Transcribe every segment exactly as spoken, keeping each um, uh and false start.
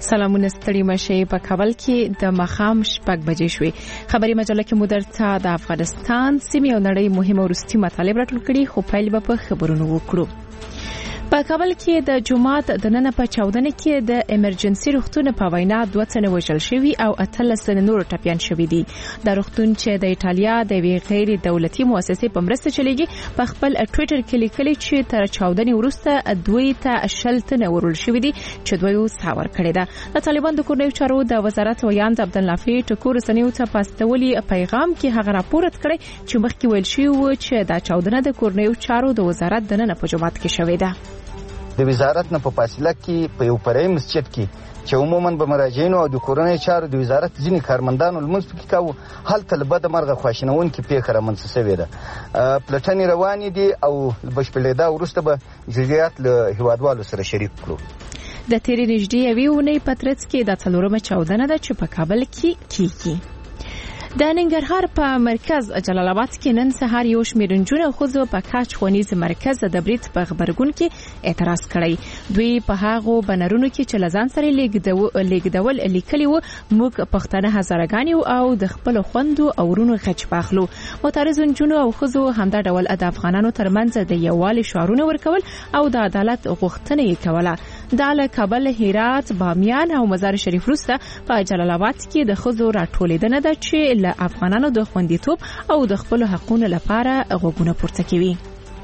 سلامونه ستړي مشه په کابل کې د مخام شپږ بجې شوې. خبري مجله کې مدرته د افغانستان سیمې او نړۍ مهمه ورستي مطالب راټول کړي، خو پیل به په خبرونو وکړو. په کابل کې د جمعات د نن په چاودنه کې د ایمرجنسي روغتون په وینا دوه تنه وژل شوي او اتلس تنه نور ټپيان شوي دي. د روغتون چې د ایټالیا د وی غیر دولتي مؤسسې په مرسته چلیږي په خپل ټوئیټر کې لیکلي چې تر چاودنې وروسته دوی ته شل تنه ورول شوي دي چې دوی ساور کړی ده. د طالبان د کورنیو چارو د وزارت ویاند عبدالنافع ټکور سنیو ته پاستولي پیغام کې هغه راپور کړی چې مخکې ویل شوی و چې دا چاودنه د کورنیو چارو د وزارت د نن په جمعات کې شوې ده. د وزارت نه په فاصله کې په یو فرعي مسجد کې چې عموما به مراجعینو او د کورنۍ چارو د وزارت ځینې کارمندانو لمونځ پکې کاوه، هلته له بده مرغه خواشینونکې پیښه رامنځته شوې ده. پلټنې روانې دي او بشپړېدا وروسته به جزئیات له هیوادوالو سره شریک کړو. د تیرې نږدې یوې اونۍ په ترڅ کې د څلورمه چاودنه ده چې په کابل کې کیږي. د ننګرهار په مرکز جلال آباد کې نن سهار یو شمېر نجونې ښځو په کاچ ښوونیز مرکز د برید په خبرګون کې اعتراض کړی. دوی په هغو بنرونو کې چې لزان سره لیږدول لیکلي وو موږ پښتانه هزارګان او د خپل خوندو او ورونو غچ باخلو. معترض نجونو او ښځو همدا ډول د افغانانو ترمنځ د یووالي شعارونه ورکول او د عدالت غوښتنه یې کوله. د له کابل، هرات، بامیان او مزار شریف وروسته په جلال آباد کې د ښځو راټولېدنه ده چې له افغانانو د خوندیتوب او د خپل حقوقو لپاره غوږونه پورته کوي.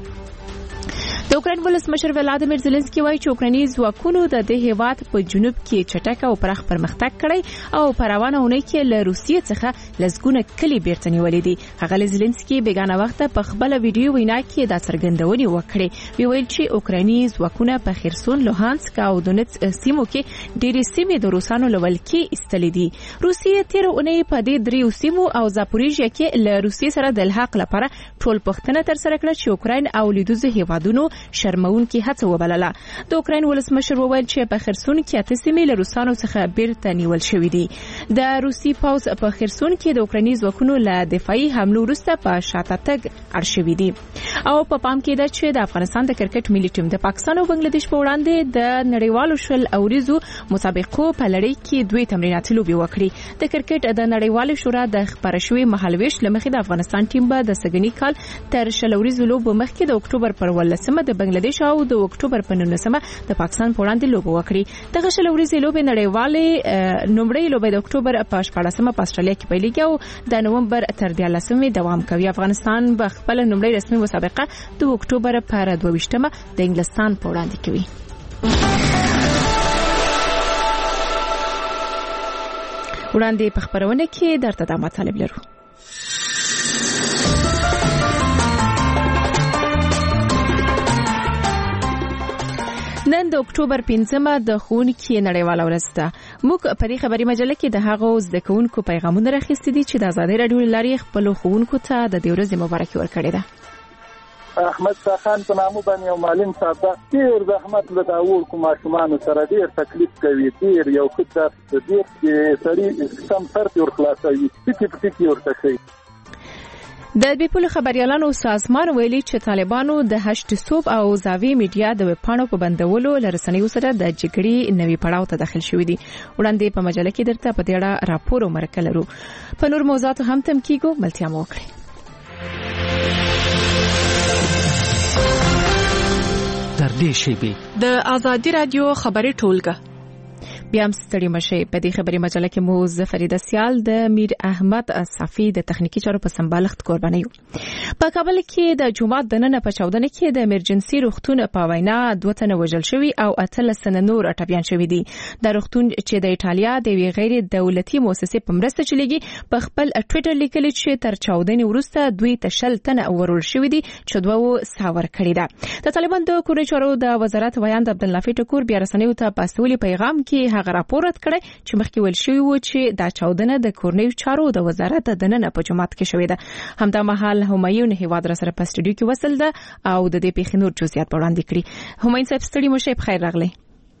د اوکراین ولسمشر ولادیمیر زيلنسکي وایي چې اوکرایني ځواکونو د دې هیواد په جنوب کې چټک او پراخ پرمختګ کړی او په روانه اونۍ کې له روسیې څخه لسګونه کلي بیرته نیولې دي. هغه زيلنسکي بیګانه وخت په خپل ویډیو وینا کې دا څرګندونې وکړې. وی ویل چې اوکرایني ځواکونه په خرسون، لوهانسک او دونیتس سیمو کې ډېرې سیمې د روسانو لول کې استلې دي. روسیې تیر اونۍ په دې دریو سیمو او زاپوریژیا کې له روسیې سره د الحاق لپاره ټول پښتنه تر سره کړه چې اوکراین او لیدوزو هیوادونو شرمون کې هڅه وبلله. د اوکراین ولسمشر وویل چې په خرسون کې اته سیمې له روسانو څخه بیرته نیول شوې دي. د روسي پوځ په خرسون کې د اوکرایني ځواکونو له دفاعي حملو وروسته په شاته تګ اړ شوي دي. او په پام کې ده چې د افغانستان د کرکټ ملي ټیم د پاکستان او بنگلاديش په وړاندې د نړیوالو شل اوریزو مسابقو په لړۍ کې دوی تمرینات لوبي وکړي. د کرکټ د نړیوالو شورا د خبره شوی مهالويش لمخې د افغانستان ټیم به د سګنی کال تر شل اوریزو لوب مخکې د اکتوبر پر ولسمه د بنگلاديش او د اکتوبر په نولسمه د پاکستان په وړاندې لوب وکړي. دغه شل ورځې لوب نړیوالې نومړی لوب د اکتوبر په شپږمه په استرالیا کې پیلېږي او د نومبر تر دیارلسمې دوام کوي. افغانستان به خپل نومړی رسمي مسابقه د اکتوبر پر دوه ویشتمه د انګلستان په وړاندې کوي. وړاندې په خبرونه کې درته د مطالب لرو. نن د اکتوبر پنځمه د ښوونکي نړیواله ورځ ده. موږ په دې خبري مجله کې د هغو زده کوونکو پیغامونه راخیستي دي چې د ازادۍ راډیو له لارې خپلو ښوونکو ته د دې ورځې مبارکي ورکړې ده. احمد شاه خان په نامه باندې یو معلم صاحب ډېر زحمت له دا وړکو ماشومانو سره ډېر تکلیف کوي، ډېر یو ښه درس ډېر چې سړي سم سر پرې ورخلاصوي، ټکي په ټکي ورته کوي. د بیپول خبريالانو سازمان ویلي چې طالبانو د هشت صوب او زاوی میډیا د ویبپاڼو په بندولو لرسنیو سره د جګړې نوي پړاو ته داخل شوې دي. وړاندې په مجله کې درته په دې اړه راپور او مرکه لرو. په نور موضوعات هم تم کیږو ملتیا مو وکړي. تر دې شی د ازادي رادیو خبري ټولګه بیا هم ستړي مشه. په دې خبري مجله کې مو زفریده سیال د میر احمد صافی د تخنیکی چارو په سمبالښت قرباني یو. په کابل کې د جمعات د نن په چاودنه کې د ایمرجنسي روغتون په وینا دوه تنه وژل شوي او اتلس تنه نور ټپيان شوي دي. د روغتون چې د ایټالیا د وی غیر دولتي مؤسسې په مرسته چلیږي په خپل ټوئیټر لیکلي چې تر چاودنې وروسته دوی ته شل تنه ورول شوي دي چې دوه ساور کړی ده. د طالبان د کورنیو چارو د وزارت ویاند عبدالنافع ټکور بیا رسنیو ته پاستولي پیغام کې هغه راپور کړی چې مخکې ویل شوی و چې دا چاودنه د کورنیو چارو د وزارت د نن په جمعات کې شوې ده. همدا مهال همایون هیواد را سره په سټوډیو کې وصل ده او د دې پیښې نور جزئیات وړاندې کړي. همایون صاحب ستړي مو شي، بخیر راغلی.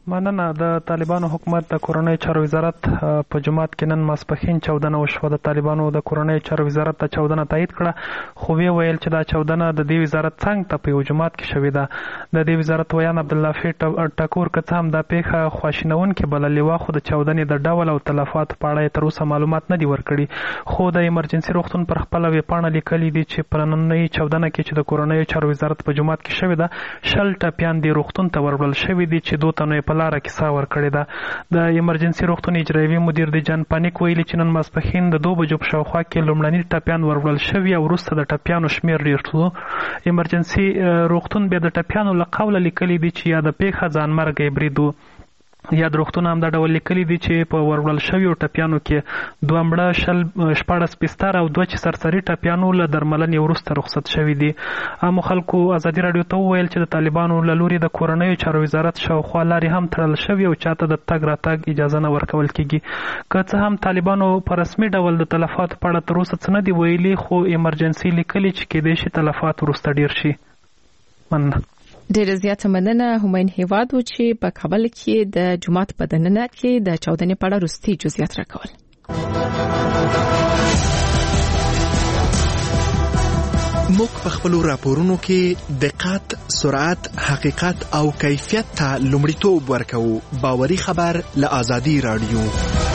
مننه. د طالبانو حکومت د کورنۍ چارو وزارت په جماعت کې نن ماسپښین چاودنه وشوه. د طالبانو د کورنۍ چارو وزارت د چاودنه تایید کړه، خو وی ویل چې دا چاودنه د دې وزارت څنګه ته په یو جماعت کې شوې ده. د دې وزارت ویان عبداللافي ټکور که څه هم دا پیښه خواشینونکې بللې وه، خو د چاودنې د ډول او تلفاتو په اړه یې تر اوسه معلومات نه دي ورکړي. خو د ایمرجنسي روغتون پر خپله ویبپاڼه لیکلي دي چې په نننۍ چاودنه کې چې د کورنۍ چارو وزارت په جماعت کې شوې ده، شل ټپیان دې روغتون ته وروړل شوي دي چې دوه تنو یې په لاره کې ساه ورکړې ده. د ایمرجنسي روغتون اجرایوي مدیر د جان پانیک ویلي چې نن ماسپښین د دوه بجو په شاوخوا کې لومړني ټپیان وروړل شوي او وروسته د ټپیانو شمېر ډېر شو. ایمرجنسي روغتون بیا د ټپیانو له قوله لیکلي دي چې یا د پیښه ځانمرګی برید و یا د روغتون هم دا ډول لیکلي دي چې په وروړل شویو ټپیانو کې دوه مړه، شل شپاړس بستر او دوه چې سرسري ټپیانو له درملنې وروسته رخصت شوي دي. عامو خلکو ازادي راډیو ته وویل چې د طالبانو له لوري د کورنیو چارو وزارت شاوخوا لارې هم تړل شوي او چاته د تګ راتګ اجازه نه ورکول کیږي. که څه هم طالبانو په رسمي ډول د تلفاتو په اړه تر اوسه څه نه دي ویلي، خو ایمرجنسي لیکلي چې کېدای شي تلفات وروسته ډېر شي. مننه. ډېره زیاته مننه. هماین هیواد و چې په کابل کې د جماعت په دننه کې د چاودنې په اړه وروستي جزئیات راکول. موږ په خپلو راپورونو کې دقت، سرعت، حقیقت او کیفیت ته لومړیتوب ورکوو. باوري خبر له آزادي راډیو.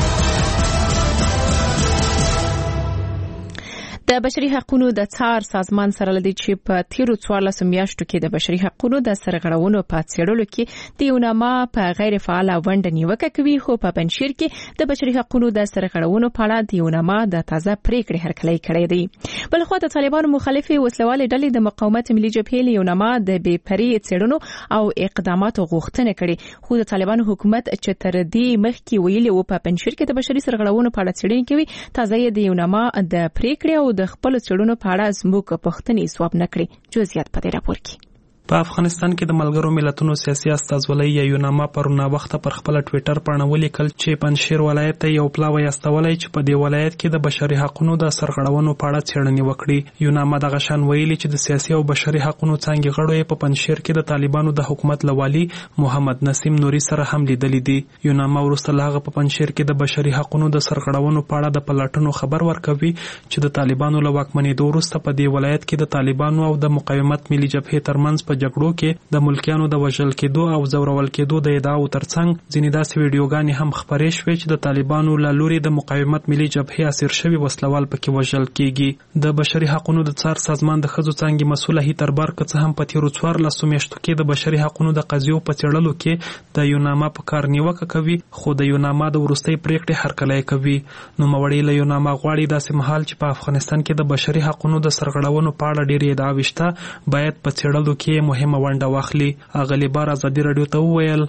د بشري حقوقو د څار سازمان سره لدی چې په تیرو څوارلسو میاشتو کې د بشري حقوقو د سرغړونو په څېړلو کې د یوناما په غیر فعاله ونډه نیوکه کوي، خو په پنځشیر کې د بشري حقوقو د سرغړونو په اړه د یوناما د تازه پریکړې هرکلی کړی دی. بلخو د طالبانو مخالفي وسلوالې ډلې د مقاومت ملي جبهې له یوناما د بې پرې څېړنو او اقداماتو غوښتنه کړې، خو د طالبانو حکومت چې تر دې مخکې ویلي و په پنځشیر کې د بشري سرغړونو په اړه څېړنې کوي، تازه یې د یوناما د پریکړې او د خپل څېړنو په اړه زموږ پوښتنې ځواب نه کړې. جزئیات په دې راپور کې. په افغانستان کې د ملګرو ملتونو سیاسي استازولۍ یا یوناما پرون وخت پر خپل ټوئیټر باندې ولیکل چې پنځشیر ولایت ته یو پلاوی استولای چې په دې ولایت کې د بشري حقوقو د سرغړونو په اړه څېړنې وکړي. یوناما د غشن ویلي چې د سیاسي او بشري حقوقو څنګه غړو په پنځشیر کې د طالبانو د حکومت لوالي محمد نسیم نوري سره هم لیدلې دي. یوناما ورسته لاغه په پنځشیر کې د بشري حقوقو د سرغړونو په اړه د پلاتونو خبر ورکوي چې د طالبانو له واکمنۍ وروسته په دې ولایت کې د طالبانو او د مقاومت ملي جبهې ترمنځ په جګړو کې د ملکیانو د وژل کېدو او زورول کېدو د ادعاو ترڅنګ ځینې داسې ویډیوګانې هم خپرې شوې چې د طالبانو له لوري د مقاومت ملي جبهې اسیر شوي وسلوال پکې وژل کېږي. د بشري حقوقو د څار سازمان د ښځو څانګې مسؤله هیتربار که څه هم په تیرو څوارلسو میاشتو کې د بشري حقوقو د قضیو په څېړلو کې د یوناما په کار نیوکه کوي، خو د یوناما د وروستۍ پریکړې هرکلی کوي. نوموړی له یوناما غواړي داسې مهال چې په افغانستان کې د بشري حقوقو د سرغړونو په اړه ډېرې ادعاوې شته، باید په څېړلو کې مهمه ونډه واخلي. اغلی بار ازادي رادیو ته وویل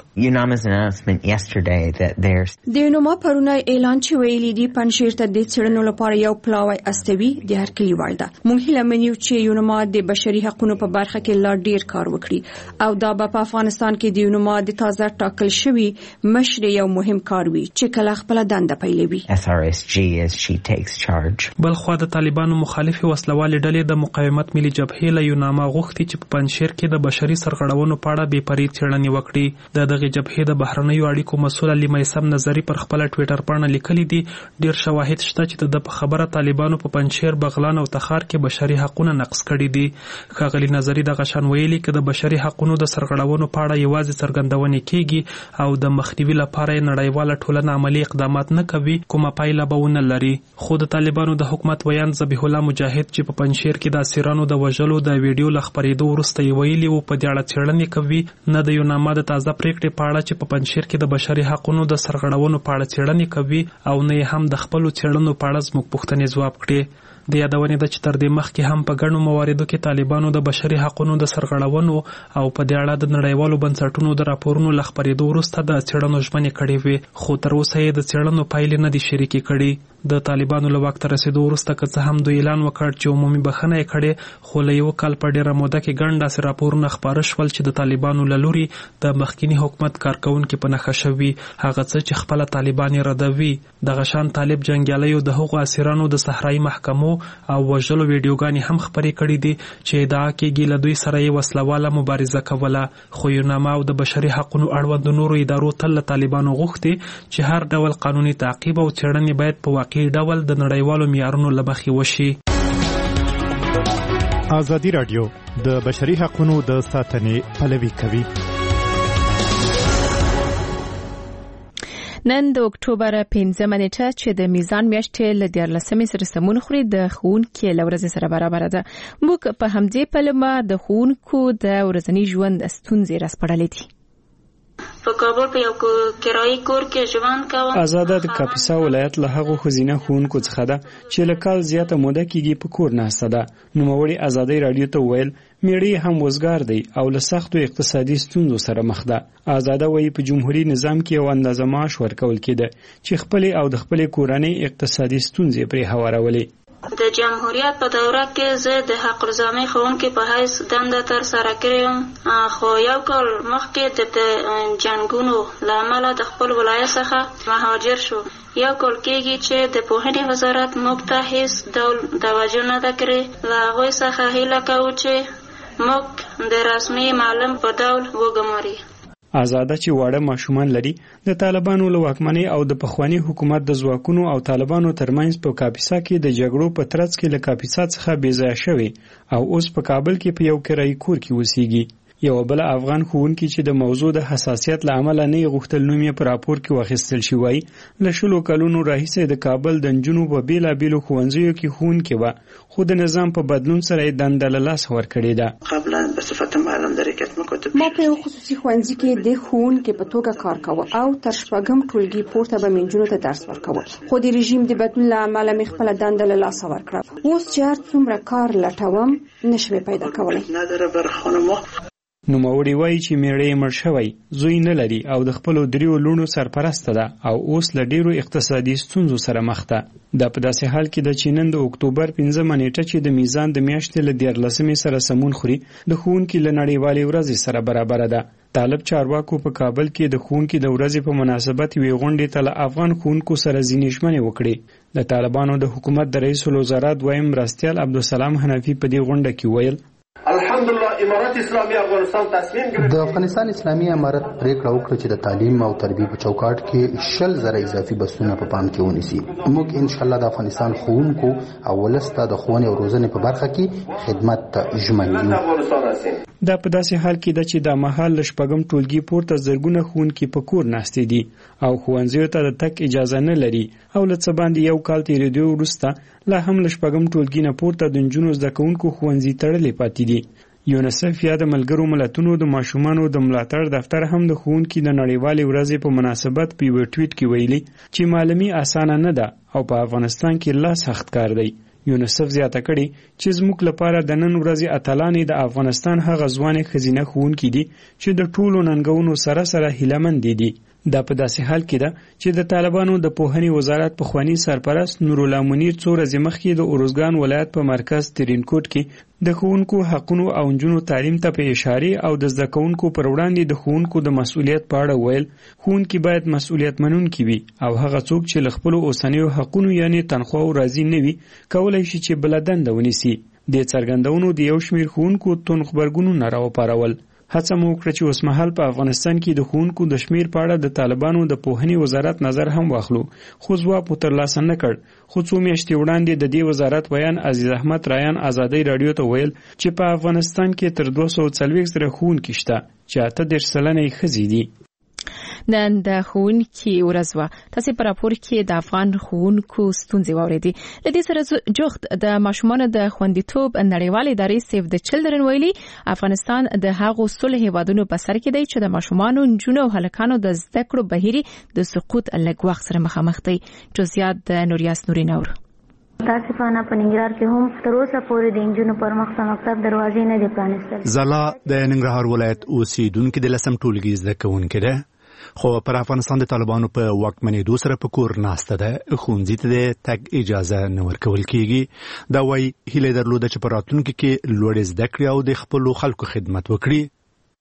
د یوناما پرونه اعلان چې ویلي دی پنځشیر ته د څېړنو لپاره یو پلاوی استوي د هرکلی وړ ده. موږ هیله منو چې یوناما د بشري حقوقو په برخه کې لا ډیر کار وکړي او دا په افغانستان کې د یوناما د تازه ټاکل شوی مشر یو مهم کار وي چې کله خپل دنده پیلوي. بلخو د طالبانو مخالفي وسلوالې ډلې د مقاومت ملي جبهې له یوناما غوښتي چې په پنځشیر کې د بشري سرغړونو په اړه بې پرې څېړنې وکړي. د دغه جبهې د بهرنیو اړیکو مسؤل علي میثم نظري پر خپل ټوئیټر باندې لیکلي دي ډیر شواهد شته چې د خبره طالبانو په پنځشیر، بغلان او تخار کې بشري حقوقو نقض کړي دي. ښاغلي نظري د غشن ویلي چې د بشري حقوقو د سرغړونو په اړه یوازې څرګندونې کیږي او د مخنیوي لپاره نړیواله ټولنه عملی اقدامات نه کوي، کومه پایله به ونه لري. خو د طالبانو د حکومت ویان ذبیح الله مجاهد چې په پنځشیر کې د اسیرانو د وژلو د ویډیو ل خبرېدو وروسته یې ویلي و په دې اړه څېړنې کوي، نه د یوناما د تازه پریکړې په اړه چې په پنځشیر کې د بشري حقوقو د سرغړونو په اړه څېړنې کوي او نه هم د خپلو څېړنو په اړه زموږ پوښتنې ځواب کړي. د یادونې ده چې تر دې مخکې هم په ګڼو مواردو کې طالبانو د بشري حقوقو د سرغړونو او په دې اړه د نړیوالو بنسټونو د راپورونو له خپرېدو وروسته د څېړنو ژمنې کړې وې، خو تر اوسه یې د څېړنو پایلې نه دي شریکې کړي. د طالبانو له واک ته رسېدو وروسته که څه هم دوی اعلان وکړ چې عمومي بخښنه یې کړې، خو له یو کال په ډېره موده کې ګڼ داسې راپورونه خپاره شول چې د طالبانو له لوري د مخکیني حکومت کارکوونکي په نښه شوي، هغه څه چې خپله طالبان یې ردوي. دغه شان طالب جنګیالیو د هغو اسیرانو د صحرایي محکمو ورکړو او وژلو ویډیوګانې هم خپرې کړې دي چې ادعا کېږي له دوی سره یې وسلواله مبارزه کوله. خو یوناما او د بشري حقوقو اړوند نورو ادارو تل له طالبانو غوښتي چې هر ډول قانوني تعقیب او څېړنې باید په واقعي ډول د نړیوالو معیارونو له مخې وشي. ازادي راډیو د بشري حقوقو د ساتنې پلوي کوي. نن د اکتوبر پنځمه نیټه چې د میزان میاشتې له دیارلسمې سره سمون خوري د ښوونکو له ورځې سره برابر ده. موږ په همدې پلمه د ښوونکو د ورځني ژوند ستونزې راسپړلې دي. په کابل په یو کرایي کور کې ژوند کوم. آزاده د کاپیسا ولایت له هغو ښځینه ښوونکو څخه ده چې له کال زیاته موده کېږي په کور ناسته ده. نوموړې ازادۍ راډیو ته وویل میړه هم وزګار دی او له سختو اقتصادي ستونزو سره مخ ده. آزاده وایي په جمهوریت نظام کې یو اندازه معاش ورکول کېده چې خپلې او د خپلې کورنۍ اقتصادي ستونزې پرې هوارولې. د جمهوریت په دوره کې زه د حق رضامي ښوونکي په حیث دنده ترسره کړې وم، خو یو کال مخکې د جنګونو له امله د خپل ولایت څخه مهاجر شو. یو کال کېږي چې د پوهنې وزارت موږ ته هیڅ ډول توجه نه ده کړې. له هغوی څخه هیله کوو چې موږ د رسمي معلم په ډول وګماري. آزاده چې واړه ماشومان لري د طالبانو له واکمنۍ او د پخوانی حکومت د ځواکونو او طالبانو ترمنځ په کاپیسا کې د جګړو په ترڅ کې له کاپیسا څخه بې ځایه شوی او اوس په کابل کې په یو کرایي کور کې اوسېږي. یو بل افغان ښوونکي چې د موضوع د حساسیت له امله نه غوښتل نوم یې په راپور کې واخیستل شي وایي له شلو کلونو راهیسې د کابل د نجونو په بېلابېلو ښوونځیو کې ښوونکې وه، خو د نظام په بدلون سره یې دنده له لاسه ورکړې ده. قبلا به صفت معلم در حرکت می‌کرد. ما په یو خصوصي ښوونځي کې د ښوونکي په توګه کار کاوه او تر شپږم ټولګي پورته به نجونو ته درس ورکاوه، خو د رژیم د بدلون له امله مې خپله دنده له لاسه ورکړه. اوس چې هر څومره کار لټوم نشم پیدا کولی. نداره بر خانم نوموړی وایي چې میړه یې مړ شوی، زوی نه لري او د خپلو دریو لوڼو سرپرسته ده او اوس له ډیرو اقتصادي ستونزو سره مخ ده. دا په داسې حال کې ده چې نن د اکتوبر پنځمه نیټه چې د میزان د میاشتې له دیارلسمې سره سمون خوري د ښوونکي له نړیوالې ورځې سره برابره ده. طالب چارواکو په کابل کې د ښوونکي د ورځې په مناسبت یوې غونډې ته له افغان ښوونکو سره ځینې ژمنې وکړې. د طالبانو د حکومت د رئیس الوزرا دویم مرستیال عبدالسلام حنفي په دې غونډه کې ویل الحمدلله امارت اسلامي افغانستان تصمیم ګرځي. د افغانستان اسلامي امارت پریکړه وکړه چې د تعلیم او تربیې په چوکاټ کې شل زره اضافي بسونه په پام کې ونیسي. موږ ان شاء الله د افغانستان ښوونکو او ولسته د ښوونې او روزنې په برخه کې خدمت ته ژمن یو. دا په داسې حال کې ده چې دا مهال له شپږم ټولګي پورته زرګونه ښوونکي په کور ناستې دي او ښوونځیو ته د تګ اجازه نه لري او له څه باندې یو کال تېرېدو وروسته لا هم له شپږم ټولګي نه پورته د نجونو زده کوونکو ښوونځي تړلې پاتې دي. یونیسف یا د ملګرو ملتونو د ماشومانو د ملاتړ دفتر هم د ښوونکي د نړیوالې ورځې په مناسبت په یوه ټویټ کې ویلي چې معلمي اسانه نه ده او په افغانستان کې لا سخت کار دی. یونیسف زیاته کړي چې زموږ لپاره د نن ورځې اتلانې د افغانستان هغه ځوانې ښځینه ښوونکي دي چې د ټولو ننګونو سره سره هیلهمند دي. دا په داسې حال کې ده چې د طالبانو د پوهنې وزارت پخوانی سرپرست نورالله منیر څو ورځې مخکې د اروزګان ولایت په مرکز ترینکوټ کې د ښوونکو حقونو او نجونو تعلیم ته په اشارې او د زده کوونکو پر وړاندې د ښوونکو د مسؤلیت په اړه ویل ښوونکي باید مسؤلیت منونکي وي او هغه څوک چې له خپلو اوسنیو حقونو یعنې تنخواو راضي نه وي کولی شي چې بله دنده ونیسي. دې څرګندونو د یو شمېر ښوونکو توند غبرګونونه راوپارول. هڅه مو وکړه چې اوسمهال په افغانستان کې د ښوونکو د شمیر په اړه د طالبانو د پوهنې وزارت نظر هم واخلو، خو ځواب مو ترلاسه نه کړ. خو څو میاشتې وړاندې د دې وزارت ویان عزیز احمد رایان ازادۍ راډیو ته ویل چې په افغانستان کې تر دوه سوه څلوېښت زره ښوونکي شته چې اته دېرش سلنه یې ښځې دي. نن د ښوونکي ورځ وه. تاسې په راپور کې د افغان ښوونکو ستونزې واورېدې. له دې سره جوخت د ماشومانو د خوندیتوب نړیوالې ادارې سیف د چلډرن ویلي افغانستان د هغو سلو هیوادونو په سر کې دی چې د ماشومانو، نجونو او هلکانو د زده کړو بهیر د سقوط لږ وخت سره مخامخ دی. جزئیات د نوریاس نوري نور. متاسفانه په ننګرهار کې هم تر اوسه پورې د نجونو پر مخ د مکتب دروازې نه دي پرانیستل. زلا د ننګرهار ولایت اوسیدونکو د لسم ټولګي زده کوونکې ده، خو پر افغانستان د طالبانو په واکمنېدو سره په کور ناسته ده. ښوونځي ته د تګ اجازه نه ورکول کېږي. دا وایي هیله درلوده چې په راتلونکي کې لوړې زده کړې او د خپلو خلکو خدمت وکړي.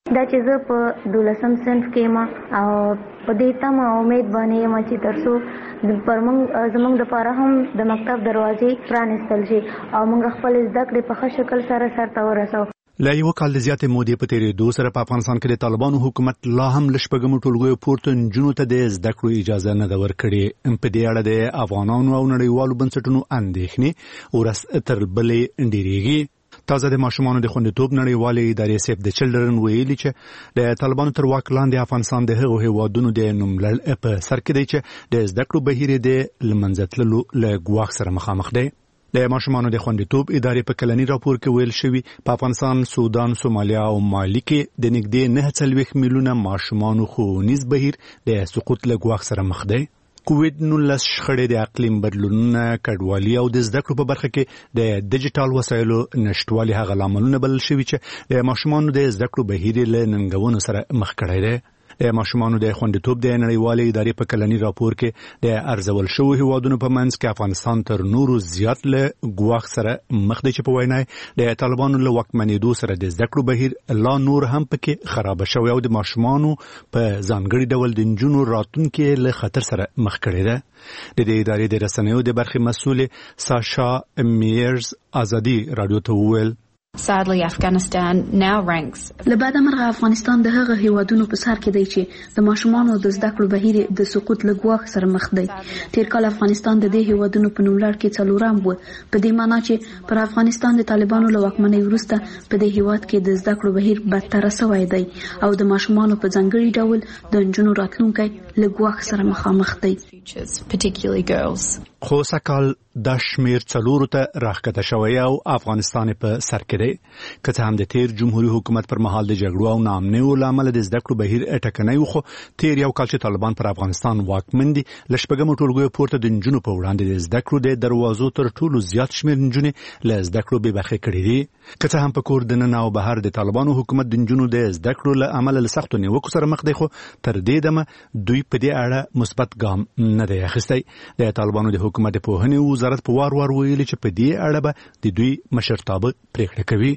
دا چې زه په دولسم صنف کې ما او په دې تمه امید باندې یم چې تر څو پر موږ زموږ دپاره هم د مکتب دروازې پرانیستل شي او موږ خپل زده کړې په ښه شکل سره سرته ورسوو. لا یو کال د زیاتې مودې په تېرېدو سره په افغانستان کې د طالبانو حکومت لا هم له شپږمو ټولګیو پورته نجونو ته د زده کړو اجازه نه ده ورکړې. په دې اړه د افغانانو او نړیوالو بنسټونو اندېښنې ورځ تر بلې ډېرېږي. تازه د ماشومانو د خوندیتوب نړیوالې ادارې سیف د چلډرن ویلي چې د طالبانو تر واک لاندې افغانستان د هغو هیوادونو د نوملړ په سر کې دی چې د زده کړو بهیر یې د له منځه تللو له ګواښ سره مخامخ دی. د ماشومانو د خوندیتوب ادارې په کلني راپور کې ویل شوي په افغانستان، سودان، سومالیا او مالي کې د نږدې نهه څلوېښت میلیونه ماشومانو ښوونیز بهیر د سقوط له ګواښ سره مخ دی. کووډ نولس شخړې د اقلیم بدلونونه، کډوالي او د زده کړو په برخه کې د ډیجیټل وسایلو نشټوالي هغه لاملونه بلل شوي چې د ماشومانو د زده کړو بهیر له ننګونو سره مخ کړی دی. د ماشومانو د خوندیتوب د نړیوالې ادارې په کلني راپور کې د ارزول شوو هیوادونو په منځ کې افغانستان تر نورو زیات له ګواښ سره مخ دی چې په وینا د طالبانو له واکمنېدو سره د زده کړو بهیر لا نور هم پکې خراب شوی او د ماشومانو په ځانګړي ډول د نجونو راتلونکي له خطر سره مخ کړی ده. د دې ادارې د رسنیو د برخې مسؤل ساشا میرز ازادي رادیو ته وویل Sadly, Afghanistan now ranks. لبعد مرغه افغانستان د هغه هیوادونو په سر کې دی چې د ماشومانو د زده کړو بهیر د سقوط له ګواښ سره مخ دی. تیر کال افغانستان د دې هیوادونو په نوملړ کې څلورم و، په دې معنی چې پر افغانستان د طالبانو له واکمنۍ وروسته په دې هیواد کې د زده کړو بهیر بدتر شوی دی او د ماشومانو په ځانګړي ډول د نجونو راتلونکی له ګواښ سره مخامخ دی. Particularly girls. خو سکال د شمیر څلورو ته راښکته شوی او افغانستان په سر کې دی. که څه هم د تیر جمهوریت حکومت پر مهال د جګړو او ناامنیو له امله د زده کړو بهیر ټکنی و، خو تیر یو کال چې طالبان پر افغانستان واکمن دي له شپږمو ټولګیو پورته د نجونو په وړاندې د زده کړو د دروازو تر ټولو زیات شمیر نجونې له زده کړو بې برخې کړي دي. که څه هم په کور دننه او بهر د طالبانو حکومت د نجونو د زده کړو له امله له سختو نیوکو سره مخ دی، خو تر دې دمه دوی په دې اړه مثبت ګام نه دی اخیستی. د طالبانو د حکومت د پوهنې وزارت په وار وار ویلي چې په دې اړه به د دوی مشرتابه پریکړه کوي.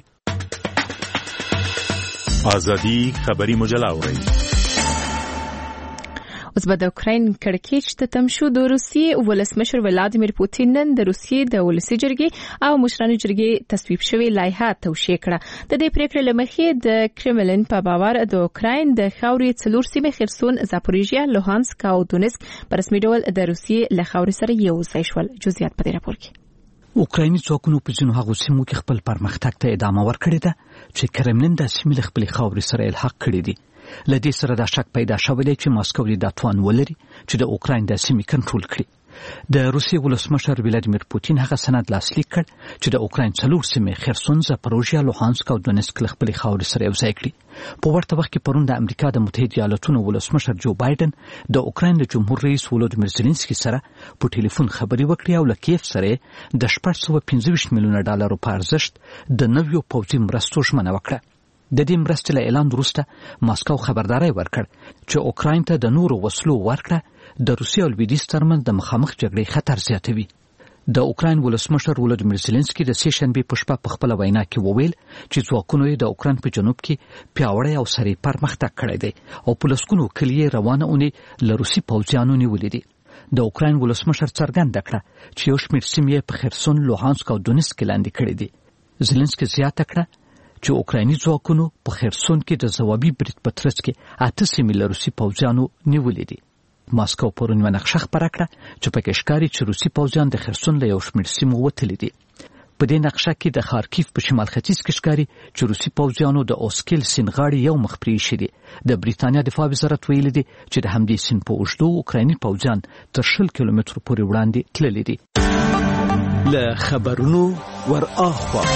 ازادي خبري مجله اوري. اوس به د اوکراین کړکېچ ته تم شو. د روسیې ولسمشر ولادیمیر پوتین نن د روسیې د ولسي جرګې او مشرانو جرګې تصویب شوې لایحه توشیح کړه. د دې پریکړې له مخې د کرملین په باور د اوکراین د خاورې څلور سیمې خرسون، زاپوریژیا، لوهانسک او دونیسک په رسمي ډول د روسیې له خاورې سره یو ځای شول. جزئیات په دې راپور کې. اوکرایني ځواکونو په ځینو هغو سیمو کې خپل پرمختګ ته ادامه ورکړې ده چې کرملین د سیمې له خپلې خاورې سره الحاق کړي دي. له دې سره دا شک پیدا شوی دی چې ماسکو دې دا توان ولري چې د اوکراین د سیمې کنټرول کړي. د روسیې ولسمشر ولادیمیر پوتین هغه سند لاسلیک کړ چې د اوکراین څلور سیمې خرسون، زاپوریژیا، لوهانسک او دونیسک له خپلې خاورې سره یو ځای کړي. په ورته وخت کې پرون د امریکا د متحده ایالاتونو ولسمشر جو بایدن د اوکراین د جمهور رئیس ولودیمیر زيلنسکي سره په ټلیفون خبرې وکړې او له کیف سره د شپږ سوه پنځه ویشت میلیونه ډالرو په ارزښت د نویو پوځي مرستو ژمنه وکړه. د دې مرستې له اعلان وروسته ماسکو خبرداری ورکړ چې اوکراین ته د نورو وسلو ورکړه د روسیې او لویدیځ ترمنځ د مخامخ جګړې خطر زیاتوي. د اوکراین ولسمشر ولودیمیر زيلنسکي د سې شنبې په شپه په خپل وینا کې وویل چې ځواکونو یې د اوکراین په جنوب کې پیاوړی او سریع پرمختګ کړی دی او په لسګونو کلیې روانه اونۍ له روسي پوځیانو نیولې دي. د اوکراین ولسمشر څرګنده کړه چې یو شمېر سیمې په خرسون، لوهانسک او دونیسک لاندې کړي دي. زيلنسکي زیاته کړه چې اوکرایني ځواکونو په خرسون کې د ځوابي برید په ترڅ کې اته سیمې له روسي پوځیانو نیولې دي. ماسکو پرون یوه نقشه خپره کړه چې پکې ښکاري چې روسي پوځیان د خرسون له یو شمېر سیمو وتلي دي. په دې نقشه کې د خارکیف په شمال ختیځ کې ښکاري چې روسي پوځیانو د اوسکیل سیند غاړې یو مخ پرې ایښي دي. د بریتانیا دفاع وزارت ویلي دي چې د همدې سیند په اوږدو اوکرایني پوځیان تر شل کیلومترو پورې وړاندې تللي دي. له خبرونو ور اخوا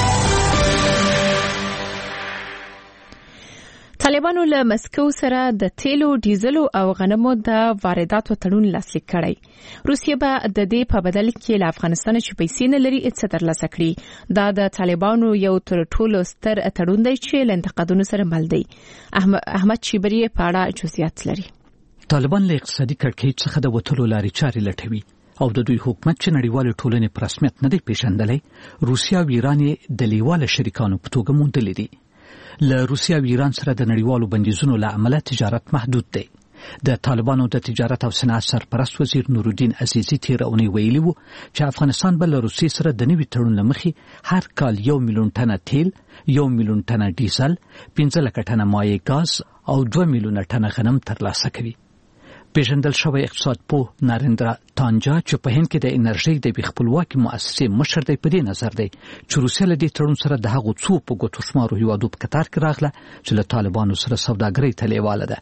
طالبانو له مسکو سره د تیلو، ډیزلو او غنمو د وارداتو تړون لاسلیک کړی. روسیه به د دې په بدل کې له افغانستان چې پیسې نه لري څه ترلاسه کړي. دا د طالبانو یو تر ټولو ستر تړون دی چې له انتقادونو سره مل دی. احمد چیبری په اړه جزئیات لري. طالبان له اقتصادي کړکېچ څخه د وتلو لارې چارې لټوي او د دوی حکومت چې نړیوال ټولنې په رسمیت نه دی پیژندلی، روسیه او ایران یې د لیواله شریکانو په توګه موندلي دي. له روسیا او ایران سره د نړیوالو بندیزونو له امله تجارت محدود دی. د طالبانو د تجارت او صنعت سرپرست وزیر نورالدین عزیزی تیر اونۍ ویلي وو چې افغانستان به له روسیې سره د نوي تړون له مخې هر کال یو میلیون ټنه تیل، یو میلیون ټنه ډیزل، پنځه لکه ټنه مایع ګاز او دوه میلیونه ټنه غنم ترلاسه کوي. پیژندل شوی اقتصاد پوه نارندرا تانجا چې په هند کې د انرژۍ د بې خپلواکۍ مؤسسې مشر دی په دې نظر دی چې روسیه له دې تړون سره د هغو څو په ګوتو شمارو هیوادو په کتار کې راغله چې له طالبانو سره سوداګرۍ ته لیواله ده.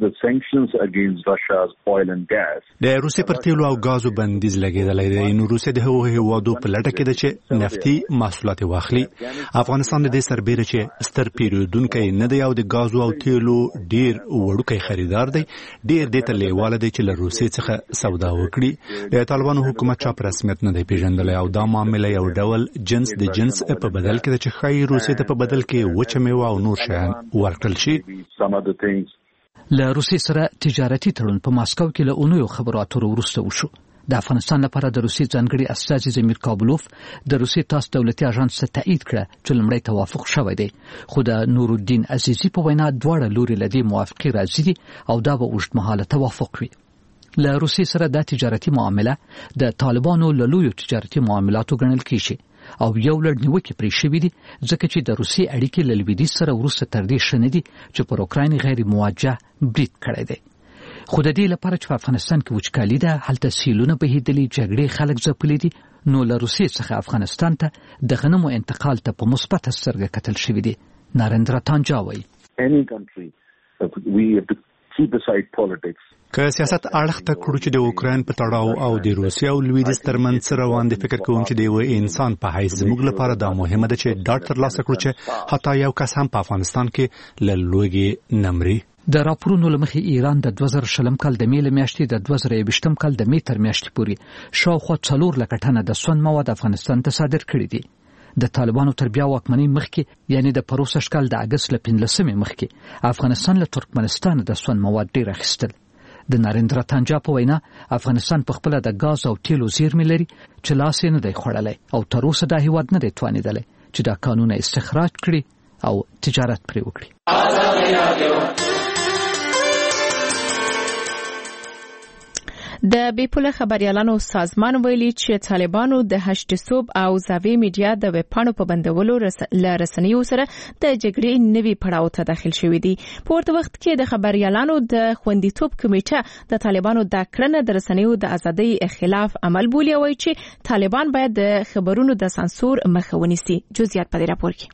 د روسیې پر تیلو او غازو بندیز لګېدلی دی. نو روسیه د هغو هیوادو په لټه کې ده چې نفتي محصولات واخلي. افغانستان د دې سربیره چې ستر پیرودونکی نه دی او د غازو او تیلو ډیر وړوکی خریدار دی، ډیر دې ته لیواله دی چې له روسیې څخه سودا وکړي. د طالبانو حکومت چا په رسمیت نه دی پیژندلی او دا معامله یو ډول جنس د جنس په بدل کې ده چې ښایي روسیې ته په بدل کې وچه میوه او نور شیان ورکړل شي. له روسیې سره تجارتي تړون په ماسکو کې له اونیو خبرو اترو وروسته وشو. د افغانستان لپاره د روسیې ځانګړي استازي زمیر کابلوف د روسیې تاس دولتي اژانس ته تایید کړه چې لومړی توافق شوی دی، خو د نورالدین عزیزی په وینا دواړه لوري له دې موافقې راضي دي او دا به اوږدمهاله توافق وي. له روسیې سره دا تجارتي معامله د طالبانو له لویو تجارتي معاملاتو ګڼل کېږي او یو لړ نیوکې پرې شوي دي ځکه چې د روسیې اړیکې له لویدیځ سره وروسته تر دې ښه نه دي چې پر اوکراین غیر موجه برید کړی دی. خو د دې لپاره چې په افغانستان کې وچکالي ده، هلته سیلونه بهیدلي، جګړې خلک ځپلي دي، نو له روسیې څخه افغانستان ته د غنمو انتقال ته په مثبته سترګه کتل شوي دي. نارندرا تانجا وایي که سیاست اړخ ته کړو چې د اوکراین په تړاو او د روسیې او لویدیځ ترمنځ سره روان دي، فکر کوم چې د یو انسان په حیث زموږ لپاره دا مهمه ده چې ډاډ ترلاسه کړو چې حتی یو کس هم په افغانستان کې له لوږې نه مري. د راپورونو له مخې ایران د دوه زره شلم کال د مې له میاشتې د دوه زره یوویشتم کال د مې تر میاشتې پورې شاوخوا څلور لکه ټنه د سون مواد افغانستان ته صادر کړي دي. د طالبانو تر بیا واکمنۍ مخکې یعنی د پروسږ کال د اګست له پنځلسمې مخکې افغانستان له ترکمنستان د سون مواد ډیر اخیستل. د نارندرا تانجا په وینا افغانستان په خپل د غاز او تیلو زیرمې لري چې لاس یې نه دی خوړلی او تر اوسه دا هیواد نه دی توانېدلی چې دا کانونه استخراج کړي او تجارت پرې وکړي. د بیپوله خبريالانو سازمان ویلي چې طالبانو د هشت صوب او زاوی میډیا د ویبپاڼو په بندولو له رسنیو سره د جګړې نوي پړاو ته داخل شوې دي. په ورته وخت کې د خبريالانو د خوندیتوب کمیټه د طالبانو د کړنه د رسنیو د ازادۍ خلاف عمل بولي او چې طالبان باید د خبرونو د سانسور مخه ونیسي. جزئیات په دې راپور کې.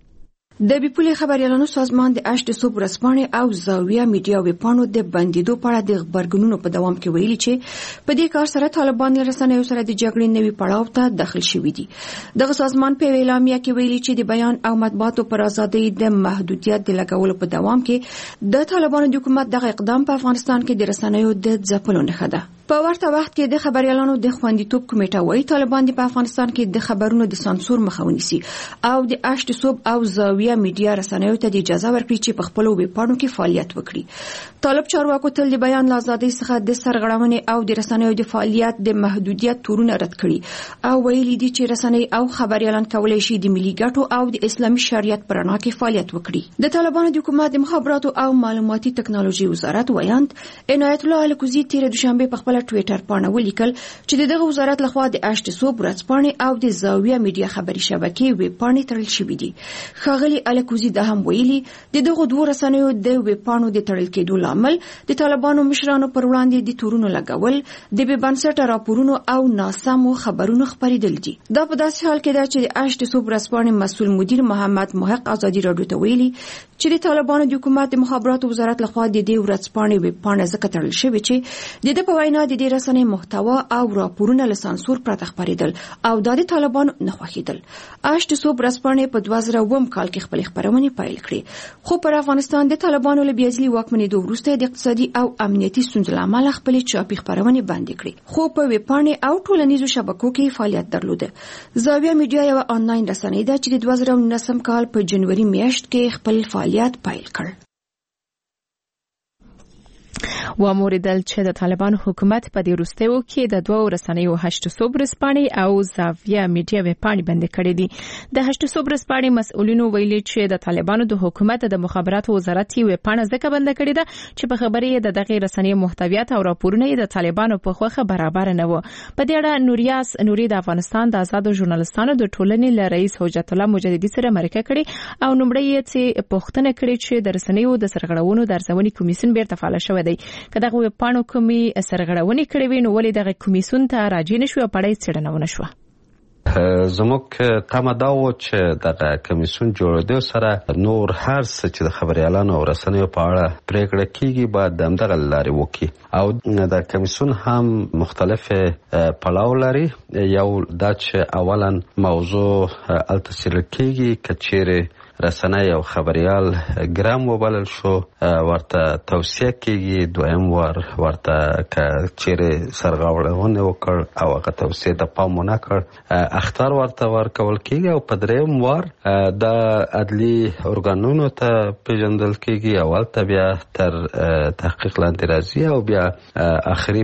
د بیپولې خبريالانو سازمان د هشت صوب ورځپاڼې او زاویه میډیا ویبپاڼو د بندیدو په اړه د خبرګونونو په دوام کې ویلي چې په دې کار سره طالبان له رسنیو سره د جګړې نوي پړاو ته داخل شوي دي. دغه سازمان په اعلامیه کې ویلي چې د بیان او مطبوعاتو پر ازادۍ د محدودیت د لګولو په دوام کې د طالبانو د حکومت دغه اقدام په افغانستان کې د رسنیو د ځپلو نښه ده. په ورته وخت کې د خبريالانو د خوندیتوب کمیټه وايي طالبان په افغانستان کې د خبرونو د سانسور مخه ونیسي او د هشت صوب او زاویه میډیا رسنیو ته د اجازه ورکړي چې په خپل ویبپاڼو کې فعالیت وکړي. طالب چارواکو تل د بیان آزادۍ څخه د سرغړونې او د رسنیو د فعالیت د محدودیت تورونه رد کړي او ویلي دي چې رسنۍ او خبريالان کولای شي د ملي ګټو او د اسلامي شریعت پر رڼا کې فعالیت وکړي. د طالبانو د حکومت د مخابراتو او معلوماتي ټکنالوژي وزارت ویاند عنایت الله الکوزي تیر دوشنبه په خپل ټوئیټر باندې ولیکل چې دغه وزارت لخوا د هشت صوب ورځپاڼې او د زاویه میډیا خبري شبکې ویبپاڼې تړل شوې دي. ښاغلي الکوزي دا هم ویلي د دغه دوه رسنیو د ویبپاڼو د تړل کېدو لامل د طالبانو مشرانو پر وړاندې د تورونو لګول، د بې بنسټه راپورونو او ناسمو خبرونو خپرېدل دي. دا په داسې حال کې ده چې د هشت صوب ورځپاڼې مسؤل مدیر محمد محق ازادي راډیو ته ویلي چې د طالبانو د حکومت د مخابراتو وزارت لخوا د دې ورځپاڼې ویبپاڼه ځکه تړل شوې چې د دې په وینا د دې رسنۍ محتوا او راپورونه له سانسور پرته خپرېدل او دا د طالبانو نه خوښېدل. هشت صوب ورځپاڼې په دوه زره اووم کال کې خپلې خپرونې پیل کړې، خو پر افغانستان د طالبانو له بېځلي واکمنېدو وروسته د اقتصادي او امنیتي ستونزو له امله خپلې چاپي خپرونې بندې کړې، خو په ویبپاڼې او ټولنیزو شبکو کې فعالیت درلوده. زاویه میډیا یوه آنلاین رسنۍ ده چې د دوه زره نولسم کال په جنوري میاشت کې خپل فعالیت پیل کړ. وموریدل چې د طالبان حکومت په دې وروستیو کې د دوه رسنیو هشت صوب رسپاڼې او زاویه میډیا ویبپاڼې بند کړې دي. د هشت صوب رسپاڼې مسؤلینو ویلي چې د طالبانو د حکومت د مخابراتو وزارت یې ویبپاڼه ځکه بند کړې ده چې په خبرې د دغه رسنیو محتویات او راپورونه د طالبانو په خوخه برابر نه و. په دې اړه نوریاس نوري د افغانستان د آزادو ژورنالستانو د ټولنې له رئیس حجت الله مجددي سره مرکه کړې او نومړی یې چې پوښتنه کړې چې د رسنیو د سرغړونو د ارزونې کمیسیون بیرته فعال شوی دی. که دغه ویبپاڼو کومې سرغړونې کړې وي نو ولې دغه کمیسیون ته راجع نه شو او په اړه څېړنه ونه شوه؟ زموږ تمه دا و چې دغه کمیسیون جوړېدو سره نور هر څه چې د خبریالانو او رسنیو په اړه پریکړه کیږي باید د همدغه لارې وکړي او د کمیسیون هم مختلف پړاو لري. یو دا چې اولا موضوع هلته څېړل کیږي که چیرې رسنۍ او خبریال ګرام وبلل شو ورته توصیه کیږي، دویم وار ورته که چیرې سرغړونه وکړ او هغه توصیه ته پام ونه کړ اخطار ورته ورکول کیږي او په دریم وار د عدلي ارګانونو ته پیژندل کیږي او هلته بیا تر تحقیق لاندې راځي او بیا آخري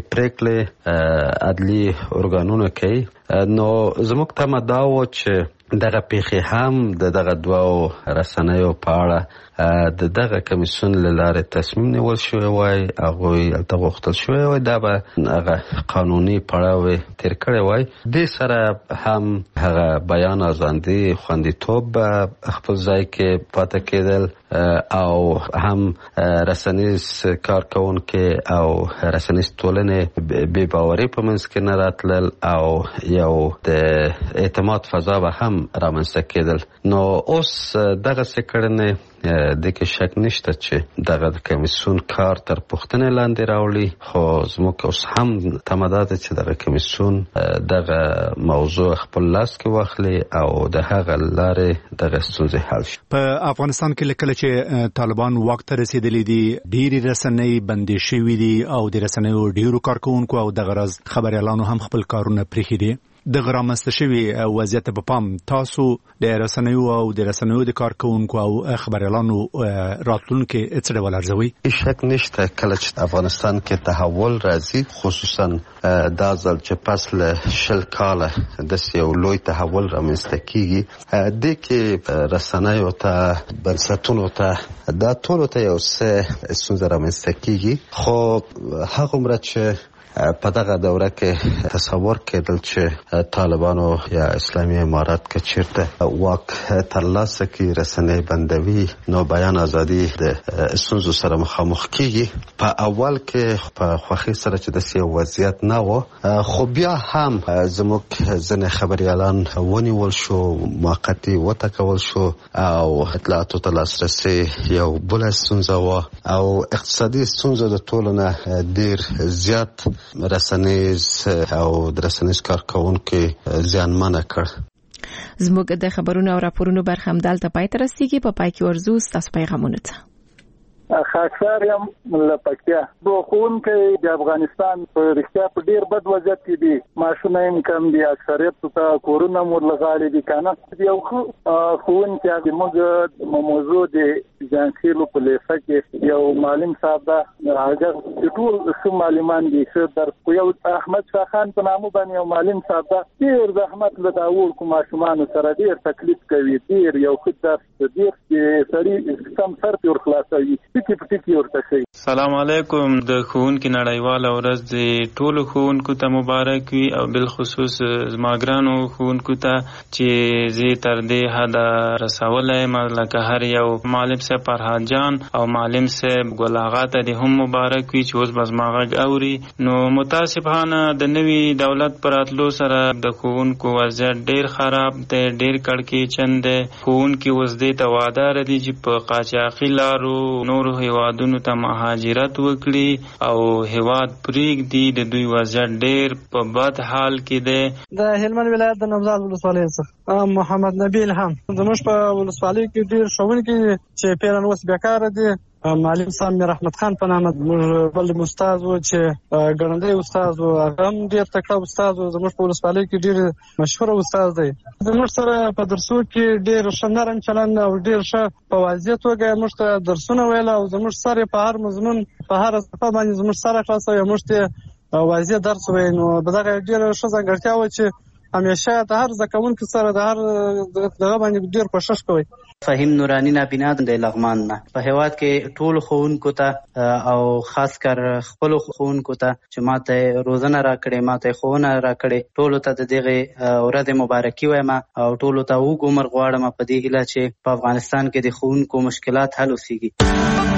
پریکړې عدلي ارګانونو کوي. نو زموږ تمه دا و چې دغه پیښې هم د دغه دوه رسنیو په اړه د دغه کمیسیون له لارې تصمیم نیول شوی وای، هغوی هلته غوښتل شوی وای دا به هغه قانوني پړاو تیر کړی وای. دې سره هم هغه بیان ازادي خوندیتوب به خپل ځای کې پاتې کېدل او هم رسنیز کارکوونکي او رسنیز ټولنې بې باوري په منځ کې نه راتلل او یو د اعتماد فضا به هم رامنځته کېدل. نو اوس دغه څه کړنې د کې شک نشته چې دغه کمیسیون کار تر پوښتنې لاندې راوړي، خو زموږ اوس هم تمه ده چې دغه کمیسیون دغه موضوع خپل لاس کې واخلي او د هغه لارې دغه ستونزې حل شي. په افغانستان کې کله چې طالبان واک ته رسیدلي دي ډېرې رسنۍ بندې شوي دي او د رسنیو ډېرو کارکوونکو او دغه راز خبریالانو هم خپل کارونه پرېښي دي. د رامنځته شوي وضعیت په پام تاسو د رسنیو او د رسنیو د کارکوونکو او خبریالانو راتلونکي څه ډول ارزوي؟ شک نشته کله چې افغانستان کې تحول راځي، خصوصا دا ځل چې پس له شل کاله داسې یو لوی تحول رامنځته کیږي، دې کې رسنیو ته بنسټونو ته دا ټولو ته یو څه ستونزه رامنځته کیږي. خو هغومره چې په دغه دوره کې تصور کېدل چې طالبانو یا اسلامي امارات که چیرته واک ترلاسه کړي رسنۍ بندوي نو بیان ازادي د ستونزو سره مخامخ کیږي. په اول کې په خوښۍ سره چې داسې یو وضعیت نه و، خو بیا هم زموږ ځینې خبریالان ونیول شو، موقتي وټاکول شو او اطلاعاتو ته لاسرسی یو بله ستونزه وه او اقتصادي ستونزه د ټولو نه ډېر زیات رسنیز او د رسنیز کارکوونکي زیانمنه کړ. زموږ د خبرونو او راپورونو برخه هم دلته پای ته رسیږي. په پای کې ورزو ستاسو پیغامونه ته خاکسار یم له پکتیا. د ښوونکي د افغانستان په رښتیا په ډیر بد وضعیت کې دي، معاشونه یې کم دي، اکثریت ته کورونه مور لغاړي دي کنه. یو ښوونکی هغه موږ موضوع د ځانخیلو په لیسه کې یو معلم صاحب دا هغه ټول څو معلمان دي چې در یو احمد شاه خان په نامه باندې یو معلم صاحب دا ډیر زحمت له دا ور کوم ماشومان سره ډیر تکلیف کوي، ډیر یو خد درس ډیر سړي سم سر په خلاصوي. سلام علیکم. د ښوونکي نړیواله ورځ د ټولو ښوونکو ته مبارک وي او بالخصوص زما ګرانو ښوونکو ته چې زه تر دې حده رسولی یم، لکه هر یو معلم صاحب فرهاد جان او معلم صاحب ګل اغا ته دې هم مبارک وي چې اوس به زما غږ اوري. نو متاسفانه د نوي دولت په راتلو سره د ښوونکو وضعیت ډېر خراب دی، ډېر کړکېچن دی. ښوونکي اوس دې ته وادار دي چې په قاچاقي لارو نور هیوادونو ته مهاجرت وکړي او هیواد پریږدي. د دوی وضعیت ډېر په بد حال کې دی. د هلمند ولایت د نوزاد ولسوالۍ څخه محمد نبی الهام. زموږ په ولسوالۍ کې ډېر ښوونکي چې پیرن اوس بیکاره دي معلم صاحب میر احمد خان په نامه موږ بل استاد و چې ګڼندی استاد و، هغه هم ډېر تکړه استاد و. زموږ په ولسوالۍ کې ډېر مشهوره استاد دی. زموږ سره په درسو کې ډېر ښه نرم چلند او ډېر ښه په واضح توګه موږ ته درسونه ویل او زموږ سر یې په هر مضمون په هره صفحه باندې زموږ سره خلاصوي او موږ ته واضح درس وایي. نو په دغه ډېره ښه ځانګړتیا وه چې همیشه د هر زده کوونکي سره د هر دغه باندې ډېر کوښښ کوي. فهیم نورانی نابینا د لغمان نه په هیواد کې ټول ښوونکو ته او خاص کر خپل ښوونکو ته چې ماته روزنه راکړې، ماته ښوونه راکړې، ټولو ته د دغه ورځې مبارکي وایم او ټولو ته اوږد عمر غواړم په دې هیله چې په افغانستان کې د ښوونکو مشکلات حل وسیږي.